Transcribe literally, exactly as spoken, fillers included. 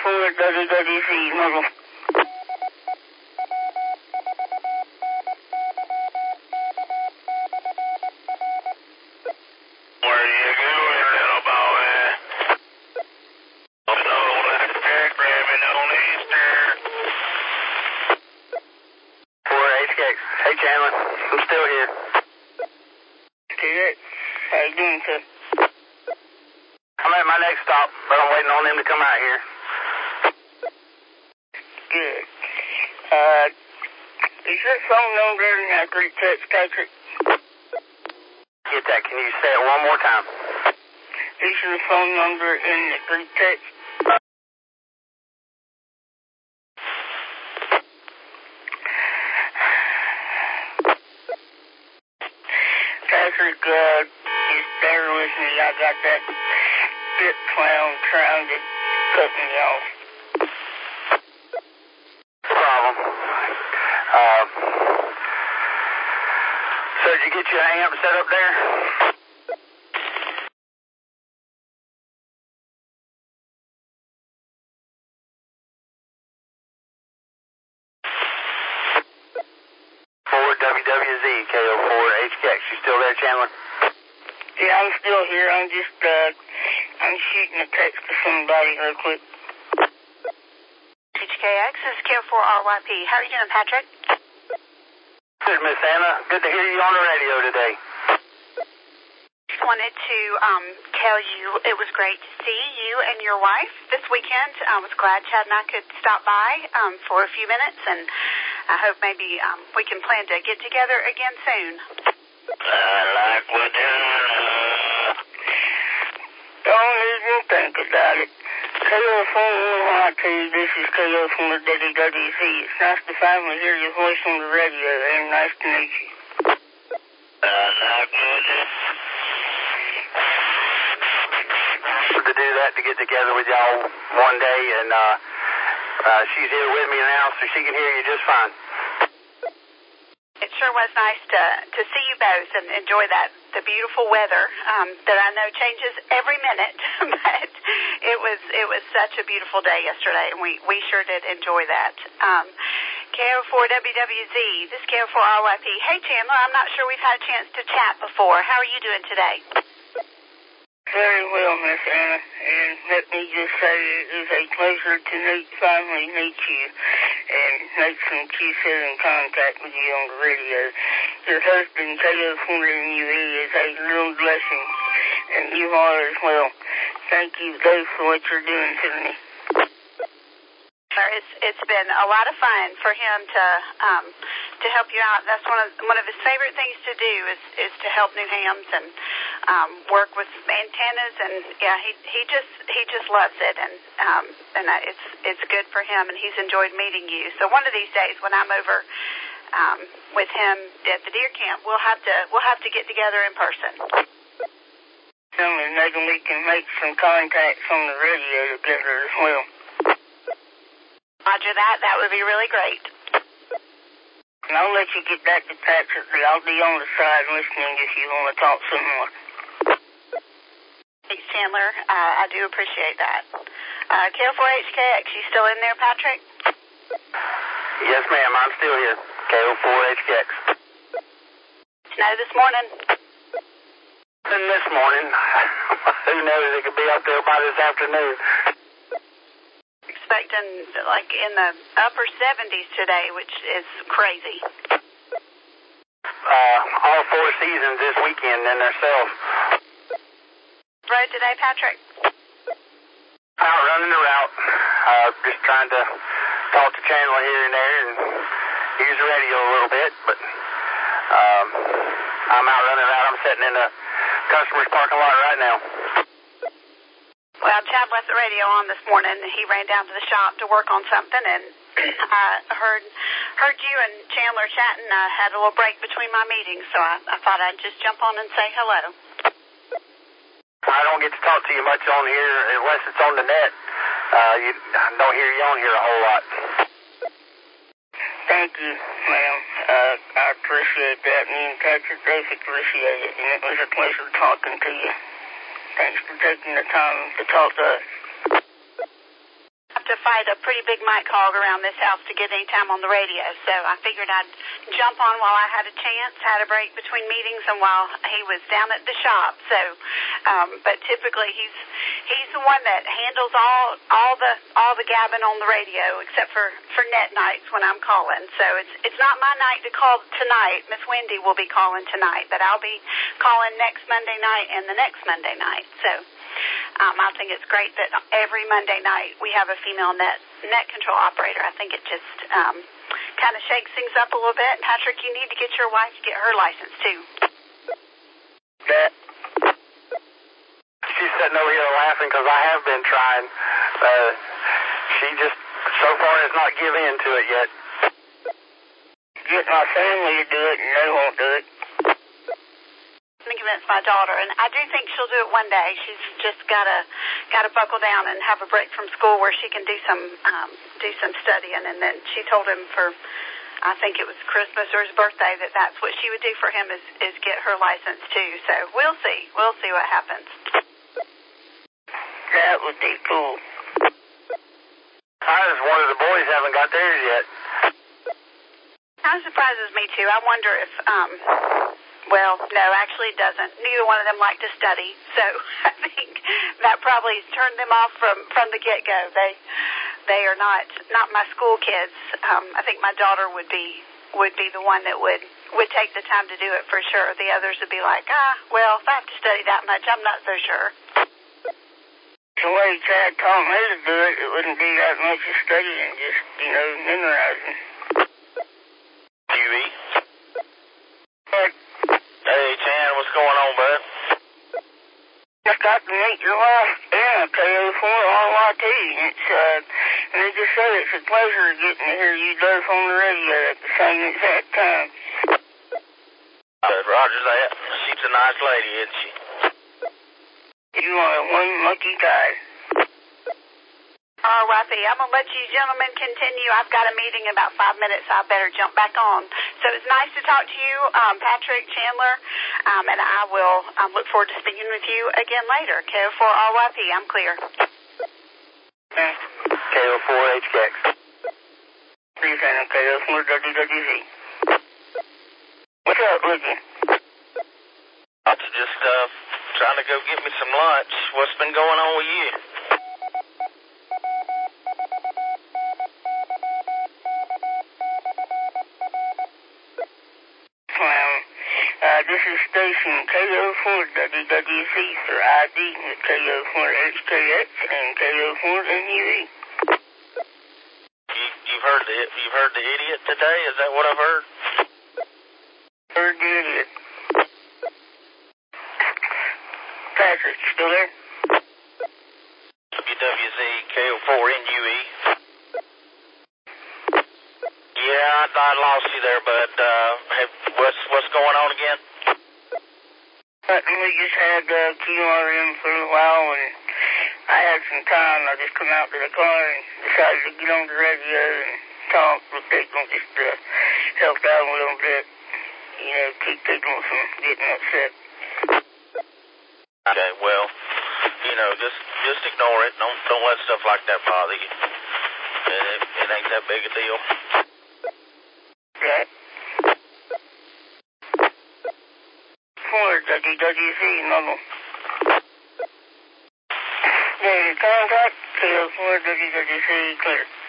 four W W Z, Muzzle. Where you going, little boy? So let's check rabbit on Easter. four H K X. Hey, Chandler. I'm still here. T X, how you doing, sir? I'm at my next stop, but I'm waiting on them to come out here. Good. Uh, is your phone number in that group text, Patrick? Get that. Can you say it one more time? Is your phone number in the group text? Patrick, uh, just bear with me. I got that bit clown trying to cut me off. No problem. Uh, so did you get your amp set up there? four W W Z, K O four H K X. You still there, Chandler? Yeah, I'm still here. I'm just, uh, I'm shooting a text to somebody real quick. H K X is K O four R Y P. How are you doing, Patrick? Good, Miss Anna. Good to hear you on the radio today. Just wanted to um, tell you it was great to see you and your wife this weekend. I was glad Chad and I could stop by um, for a few minutes, and I hope maybe um, we can plan to get together again soon. I like what uh, Don't even think about it. K O four R Y P, this is K O four W W Z. It's nice to finally hear your voice on the radio, and nice to meet you. I like what To do that, to get together with y'all one day, and uh, uh, she's here with me now, so she can hear you just fine. It sure was nice to to see you both and enjoy that the beautiful weather um, that I know changes every minute, but it was it was such a beautiful day yesterday, and we, we sure did enjoy that. Um, K O four W W Z, this is K O four R Y P. Hey Chandler, I'm not sure we've had a chance to chat before. How are you doing today? Very well, Miss Anna, and let me just say it is a pleasure to meet, finally meet you and make some kisses and contact with you on the radio. Your husband, K O four M U E, is a real blessing, and you are as well. Thank you both for what you're doing to me. It's it's been a lot of fun for him to um, to help you out. That's one of one of his favorite things to do is, is to help New Hams and um, work with antennas, and yeah, he he just he just loves it, and um, and it's it's good for him, and he's enjoyed meeting you. So one of these days when I'm over um, with him at the deer camp, we'll have to we'll have to get together in person. And maybe we can make some contacts on the radio together as well. Roger that. That would be really great. And I'll let you get back to Patrick, but I'll be on the side listening if you want to talk some more. Thanks, Chandler. Uh, I do appreciate that. Uh, K O four H K X, you still in there, Patrick? Yes, ma'am. I'm still here. K O four H K X. Snow this morning? And this morning, who knows? It could be up there by this afternoon. Expecting like in the upper seventies today, which is crazy. Uh, all four seasons this weekend in themselves. Road today, Patrick? Out running the route. Uh, just trying to talk to Chandler here and there and use the radio a little bit, but um, I'm out running the route. I'm sitting in the customer's parking lot right now. Well, Chad left the radio on this morning. He ran down to the shop to work on something, and I heard heard you and Chandler chatting. I had a little break between my meetings, so I, I thought I'd just jump on and say hello. I don't get to talk to you much on here unless it's on the net. Uh, you I don't hear you on here a whole lot. Thank you, ma'am. Uh, I appreciate that. Me and Patrick both appreciate it, and it was a pleasure talking to you. Thanks for taking the time to talk to us. I have to to fight a pretty big mic hog around this house to get any time on the radio. So I figured I'd jump on while I had a chance, had a break between meetings, and while he was down at the shop. So, um, but typically he's he's the one that handles all all the all the gabbing on the radio, except for for net nights when I'm calling. So it's it's not my night to call tonight. Miss Wendy will be calling tonight, but I'll be calling next Monday night and the next Monday night. So. Um, I think it's great that every Monday night we have a female net net control operator. I think it just um, kind of shakes things up a little bit. Patrick, you need to get your wife to get her license too. That she's sitting over here laughing because I have been trying. Uh, she just so far has not given in to it yet. Get my family to do it, and they won't do it. To convince my daughter, and I do think she'll do it one day. She's just gotta gotta buckle down and have a break from school where she can do some um, do some studying. And then she told him for, I think it was Christmas or his birthday, that that's what she would do for him is is get her license too. So we'll see, we'll see what happens. That would be cool. I just wonder the boys haven't got theirs yet. That surprises me too. I wonder if. Um, Well, no, actually it doesn't. Neither one of them like to study, so I think that probably turned them off from, from the get-go. They they are not not my school kids. Um, I think my daughter would be would be the one that would, would take the time to do it for sure. The others would be like, ah, well, if I have to study that much, I'm not so sure. The way Chad taught me to do it, it wouldn't be that much of studying, just, you know, memorizing. Q E? But Hey, Chan, what's going on, bud? I got to meet your wife, Anna, K O four R Y T. It's, uh, and they just said it's a pleasure getting to hear you both on the radio at the same exact time. Said Roger that. She's a nice lady, isn't she? You are one lucky guy. All right, I'm going to let you gentlemen continue. I've got a meeting in about five minutes, so I better jump back on. So it's nice to talk to you, um, Patrick, Chandler, um, and I will um, look forward to speaking with you again later. K O four R Y P, I'm clear. Yeah. K O four H K X. Please, Anna, K O four W W Z. What's up with you? I'm just uh, trying to go get me some lunch. What's been going on with you? Well, uh, this is station K O four W W Z for I D with K O four H K X and K O four N U E. You, you've heard the you've heard the idiot today? Is that what I've heard? Heard the idiot. Patrick, still there? W W Z K O four N U E. Yeah, I, I lost you there, but uh, have, what's what's going on again? Nothing. We just had uh, Q R M for a while, and I had some time. I just come out to the car and decided to get on the radio and talk with people just to help out a little bit. You know, keep people from getting upset. Okay, well, you know, just just ignore it. Don't don't let stuff like that bother you. It, it ain't that big a deal. Right. For W W Z, normal. Yeah, contact K O four W W Z, clear.